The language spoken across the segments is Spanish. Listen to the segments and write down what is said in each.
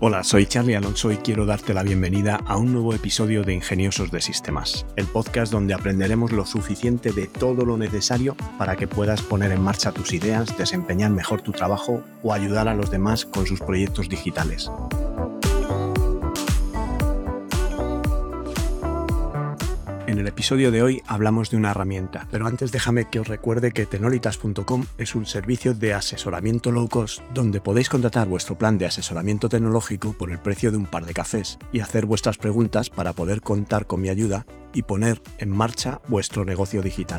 Hola, soy Charlie Alonso y quiero darte la bienvenida a un nuevo episodio de Ingeniosos de Sistemas, el podcast donde aprenderemos lo suficiente de todo lo necesario para que puedas poner en marcha tus ideas, desempeñar mejor tu trabajo o ayudar a los demás con sus proyectos digitales. En el episodio de hoy hablamos de una herramienta, pero antes déjame que os recuerde que Tenolitas.com es un servicio de asesoramiento low cost donde podéis contratar vuestro plan de asesoramiento tecnológico por el precio de un par de cafés y hacer vuestras preguntas para poder contar con mi ayuda y poner en marcha vuestro negocio digital.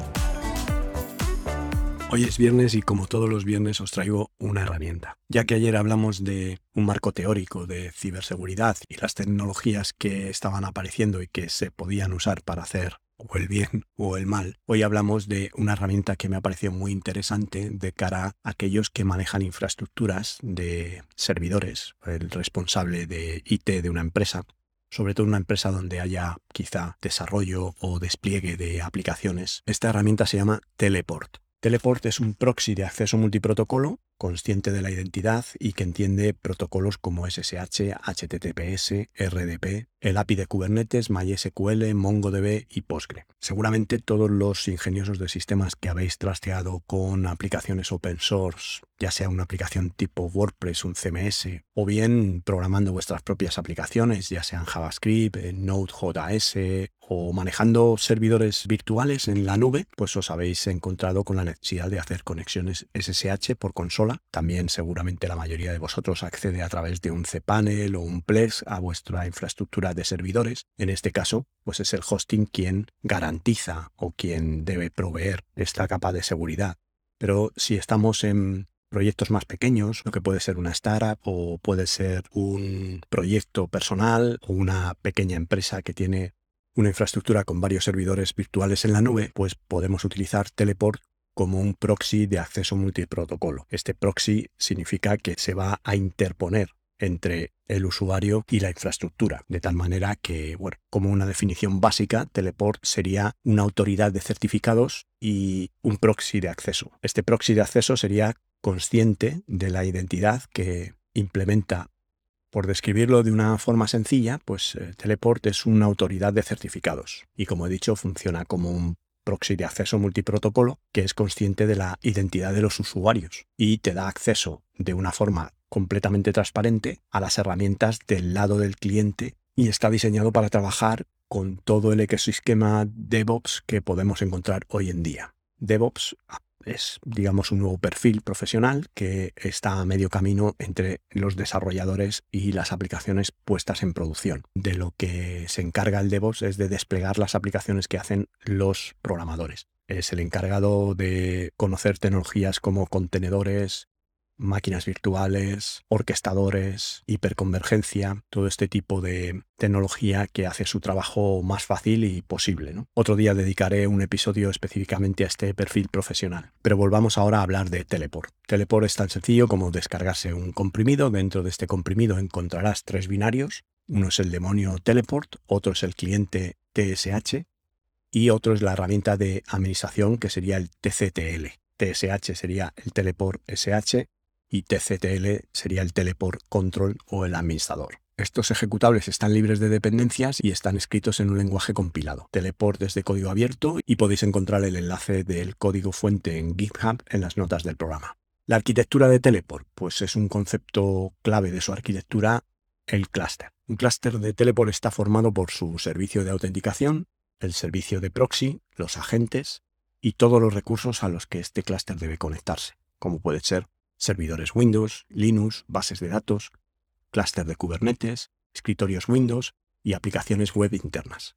Hoy es viernes y como todos los viernes os traigo una herramienta. Ya que ayer hablamos de un marco teórico de ciberseguridad y las tecnologías que estaban apareciendo y que se podían usar para hacer o el bien o el mal, hoy hablamos de una herramienta que me ha parecido muy interesante de cara a aquellos que manejan infraestructuras de servidores, el responsable de IT de una empresa, sobre todo una empresa donde haya quizá desarrollo o despliegue de aplicaciones. Esta herramienta se llama Teleport. Teleport es un proxy de acceso multiprotocolo consciente de la identidad y que entiende protocolos como SSH, HTTPS, RDP, el API de Kubernetes, MySQL, MongoDB y Postgre. Seguramente todos los ingeniosos de sistemas que habéis trasteado con aplicaciones open source, ya sea una aplicación tipo WordPress, un CMS, o bien programando vuestras propias aplicaciones, ya sean JavaScript, Node.js o manejando servidores virtuales en la nube, pues os habéis encontrado con la necesidad de hacer conexiones SSH por consola. También seguramente la mayoría de vosotros accede a través de un cPanel o un Plex a vuestra infraestructura de servidores. En este caso, pues es el hosting quien garantiza o quien debe proveer esta capa de seguridad. Pero si estamos en proyectos más pequeños, lo que puede ser una startup o puede ser un proyecto personal o una pequeña empresa que tiene una infraestructura con varios servidores virtuales en la nube, pues podemos utilizar Teleport como un proxy de acceso multiprotocolo. Este proxy significa que se va a interponer entre el usuario y la infraestructura, de tal manera que, bueno, como una definición básica, Teleport sería una autoridad de certificados y un proxy de acceso. Este proxy de acceso sería consciente de la identidad que implementa. Por describirlo de una forma sencilla, pues Teleport es una autoridad de certificados y, como he dicho, funciona como un proxy de acceso multiprotocolo que es consciente de la identidad de los usuarios y te da acceso de una forma completamente transparente a las herramientas del lado del cliente y está diseñado para trabajar con todo el ecosistema DevOps que podemos encontrar hoy en día. DevOps es, digamos, un nuevo perfil profesional que está a medio camino entre los desarrolladores y las aplicaciones puestas en producción. De lo que se encarga el DevOps es de desplegar las aplicaciones que hacen los programadores. Es el encargado de conocer tecnologías como contenedores, máquinas virtuales, orquestadores, hiperconvergencia, todo este tipo de tecnología que hace su trabajo más fácil y posible, ¿no? Otro día dedicaré un episodio específicamente a este perfil profesional. Pero volvamos ahora a hablar de Teleport. Teleport es tan sencillo como descargarse un comprimido. Dentro de este comprimido encontrarás 3 binarios. Uno es el demonio Teleport, otro es el cliente TSH y otro es la herramienta de administración que sería el TCTL. TSH sería el Teleport SH y TCTL sería el Teleport Control o el administrador. Estos ejecutables están libres de dependencias y están escritos en un lenguaje compilado. Teleport es de código abierto y podéis encontrar el enlace del código fuente en GitHub en las notas del programa. La arquitectura de Teleport, pues es un concepto clave de su arquitectura, el clúster. Un clúster de Teleport está formado por su servicio de autenticación, el servicio de proxy, los agentes y todos los recursos a los que este clúster debe conectarse, como puede ser servidores Windows, Linux, bases de datos, clúster de Kubernetes, escritorios Windows y aplicaciones web internas.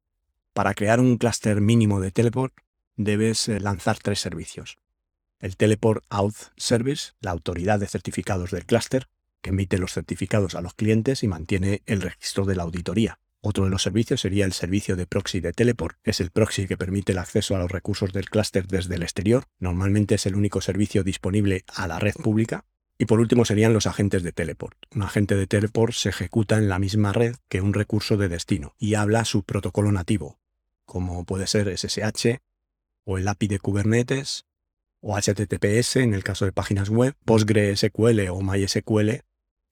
Para crear un clúster mínimo de Teleport, debes lanzar 3 servicios. El Teleport Auth Service, la autoridad de certificados del clúster, que emite los certificados a los clientes y mantiene el registro de la auditoría. Otro de los servicios sería el servicio de proxy de Teleport. Es el proxy que permite el acceso a los recursos del clúster desde el exterior. Normalmente es el único servicio disponible a la red pública. Y por último serían los agentes de Teleport. Un agente de Teleport se ejecuta en la misma red que un recurso de destino y habla su protocolo nativo, como puede ser SSH o el API de Kubernetes o HTTPS en el caso de páginas web, PostgreSQL o MySQL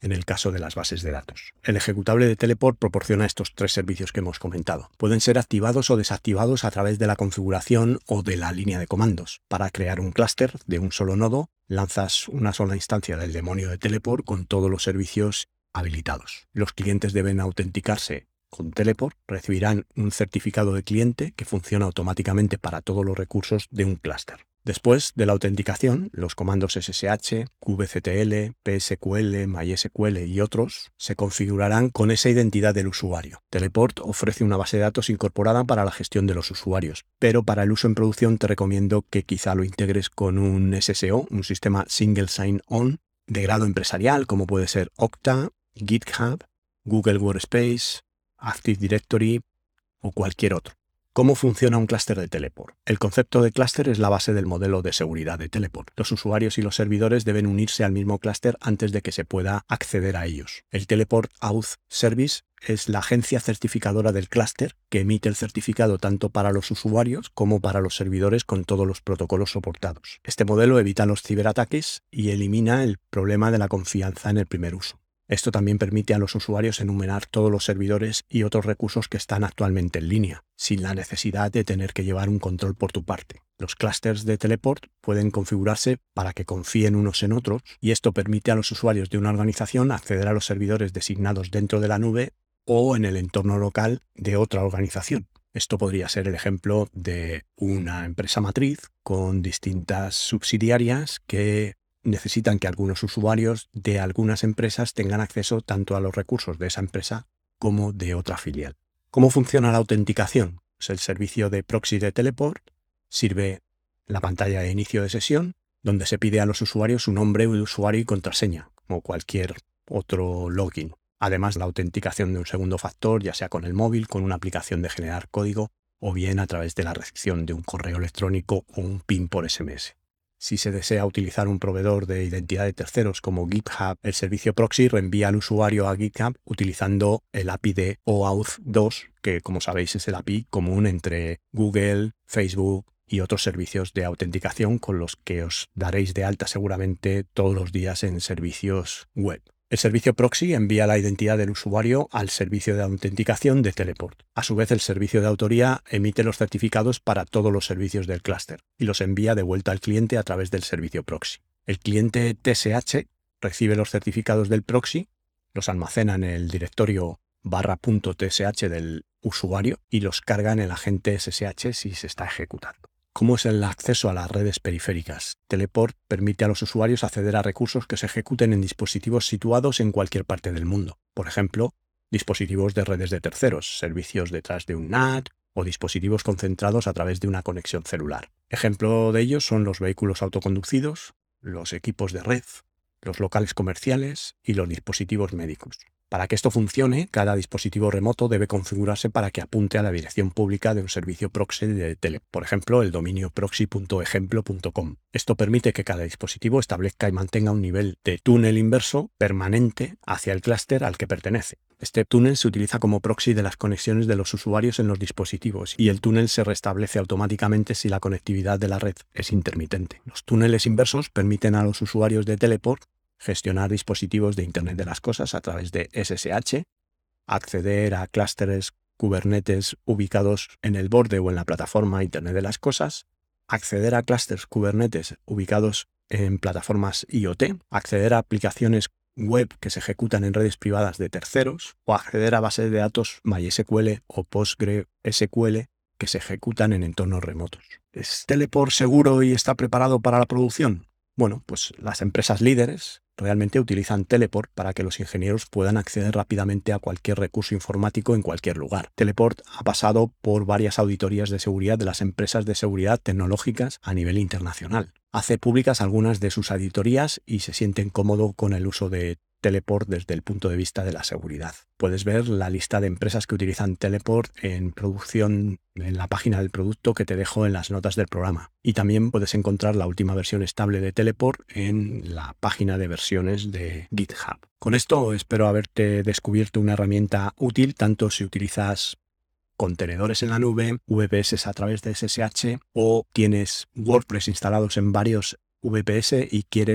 en el caso de las bases de datos. El ejecutable de Teleport proporciona estos 3 servicios que hemos comentado. Pueden ser activados o desactivados a través de la configuración o de la línea de comandos. Para crear un clúster de un solo nodo, lanzas una sola instancia del demonio de Teleport con todos los servicios habilitados. Los clientes deben autenticarse con Teleport, recibirán un certificado de cliente que funciona automáticamente para todos los recursos de un clúster. Después de la autenticación, los comandos SSH, kubectl, psql, mysql y otros se configurarán con esa identidad del usuario. Teleport ofrece una base de datos incorporada para la gestión de los usuarios, pero para el uso en producción te recomiendo que quizá lo integres con un SSO, un sistema Single Sign-On de grado empresarial, como puede ser Okta, GitHub, Google Workspace, Active Directory o cualquier otro. ¿Cómo funciona un clúster de Teleport? El concepto de clúster es la base del modelo de seguridad de Teleport. Los usuarios y los servidores deben unirse al mismo clúster antes de que se pueda acceder a ellos. El Teleport Auth Service es la agencia certificadora del clúster que emite el certificado tanto para los usuarios como para los servidores con todos los protocolos soportados. Este modelo evita los ciberataques y elimina el problema de la confianza en el primer uso. Esto también permite a los usuarios enumerar todos los servidores y otros recursos que están actualmente en línea, sin la necesidad de tener que llevar un control por tu parte. Los clústeres de Teleport pueden configurarse para que confíen unos en otros y esto permite a los usuarios de una organización acceder a los servidores designados dentro de la nube o en el entorno local de otra organización. Esto podría ser el ejemplo de una empresa matriz con distintas subsidiarias que necesitan que algunos usuarios de algunas empresas tengan acceso tanto a los recursos de esa empresa como de otra filial. ¿Cómo funciona la autenticación? Pues el servicio de proxy de Teleport sirve la pantalla de inicio de sesión, donde se pide a los usuarios su nombre de usuario y contraseña, como cualquier otro login. Además, la autenticación de un segundo factor, ya sea con el móvil, con una aplicación de generar código, o bien a través de la recepción de un correo electrónico o un PIN por SMS. Si se desea utilizar un proveedor de identidad de terceros como GitHub, el servicio proxy reenvía al usuario a GitHub utilizando el API de OAuth 2, que como sabéis es el API común entre Google, Facebook y otros servicios de autenticación con los que os daréis de alta seguramente todos los días en servicios web. El servicio proxy envía la identidad del usuario al servicio de autenticación de Teleport. A su vez, el servicio de autoría emite los certificados para todos los servicios del clúster y los envía de vuelta al cliente a través del servicio proxy. El cliente TSH recibe los certificados del proxy, los almacena en el directorio /.tsh del usuario y los carga en el agente SSH si se está ejecutando. ¿Cómo es el acceso a las redes periféricas? Teleport permite a los usuarios acceder a recursos que se ejecuten en dispositivos situados en cualquier parte del mundo. Por ejemplo, dispositivos de redes de terceros, servicios detrás de un NAT o dispositivos concentrados a través de una conexión celular. Ejemplo de ellos son los vehículos autoconducidos, los equipos de red, los locales comerciales y los dispositivos médicos. Para que esto funcione, cada dispositivo remoto debe configurarse para que apunte a la dirección pública de un servicio proxy de Teleport, por ejemplo, el dominio proxy.ejemplo.com. Esto permite que cada dispositivo establezca y mantenga un nivel de túnel inverso permanente hacia el clúster al que pertenece. Este túnel se utiliza como proxy de las conexiones de los usuarios en los dispositivos y el túnel se restablece automáticamente si la conectividad de la red es intermitente. Los túneles inversos permiten a los usuarios de Teleport gestionar dispositivos de Internet de las Cosas a través de SSH, acceder a clústeres Kubernetes ubicados en el borde o en la plataforma Internet de las Cosas, acceder a clústeres Kubernetes ubicados en plataformas IoT, acceder a aplicaciones web que se ejecutan en redes privadas de terceros o acceder a bases de datos MySQL o PostgreSQL que se ejecutan en entornos remotos. ¿Es Teleport seguro y está preparado para la producción? Bueno, pues las empresas líderes realmente utilizan Teleport para que los ingenieros puedan acceder rápidamente a cualquier recurso informático en cualquier lugar. Teleport ha pasado por varias auditorías de seguridad de las empresas de seguridad tecnológicas a nivel internacional. Hace públicas algunas de sus auditorías y se sienten cómodos con el uso de Teleport desde el punto de vista de la seguridad. Puedes ver la lista de empresas que utilizan Teleport en producción en la página del producto que te dejo en las notas del programa. Y también puedes encontrar la última versión estable de Teleport en la página de versiones de GitHub. Con esto espero haberte descubierto una herramienta útil tanto si utilizas contenedores en la nube, VPS a través de SSH o tienes WordPress instalados en varios VPS y quieres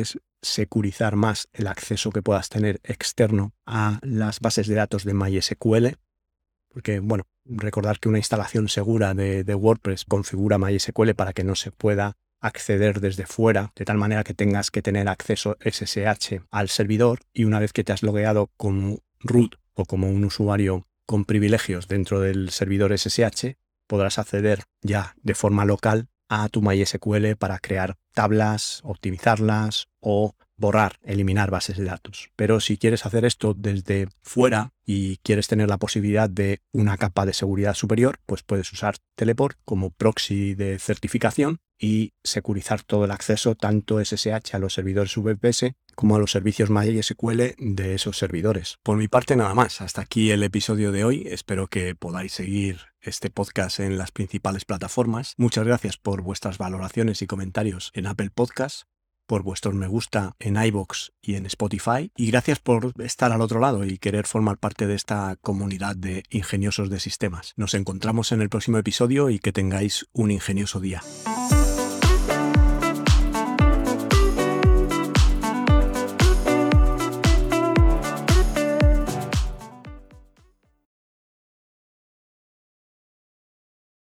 securizar más el acceso que puedas tener externo a las bases de datos de MySQL. Porque, bueno, recordar que una instalación segura de WordPress configura MySQL para que no se pueda acceder desde fuera, de tal manera que tengas que tener acceso SSH al servidor, y una vez que te has logueado como root o como un usuario con privilegios dentro del servidor SSH, podrás acceder ya de forma local a tu MySQL para crear tablas, optimizarlas o borrar, eliminar bases de datos. Pero si quieres hacer esto desde fuera y quieres tener la posibilidad de una capa de seguridad superior, pues puedes usar Teleport como proxy de certificación y securizar todo el acceso, tanto SSH a los servidores VPS como a los servicios MySQL de esos servidores. Por mi parte, nada más. Hasta aquí el episodio de hoy. Espero que podáis seguir este podcast en las principales plataformas. Muchas gracias por vuestras valoraciones y comentarios en Apple Podcasts, por vuestros me gusta en iVoox y en Spotify, y gracias por estar al otro lado y querer formar parte de esta comunidad de ingeniosos de sistemas. Nos encontramos en el próximo episodio y que tengáis un ingenioso día.